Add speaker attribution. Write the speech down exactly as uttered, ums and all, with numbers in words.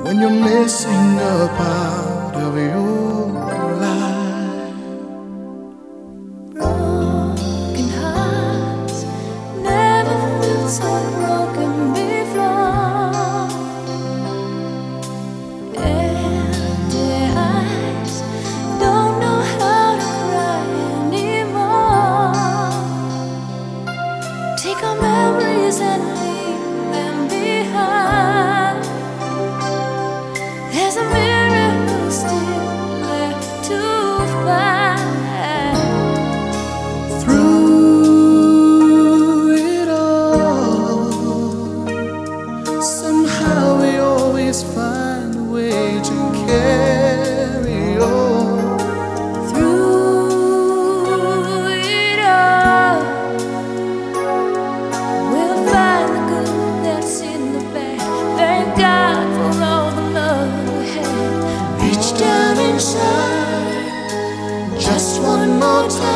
Speaker 1: when you're missing a part of your life.
Speaker 2: Broken hearts never felt so broken before. Empty eyes don't know how to cry anymore. Take our memories and leave them behind. There's a miracle still left to find.
Speaker 1: Through it all, somehow we always find a way to carry on.
Speaker 2: Through it all, we'll find the good that's in the bad. Thank God for all the love we had.
Speaker 1: Reach down inside just one more time.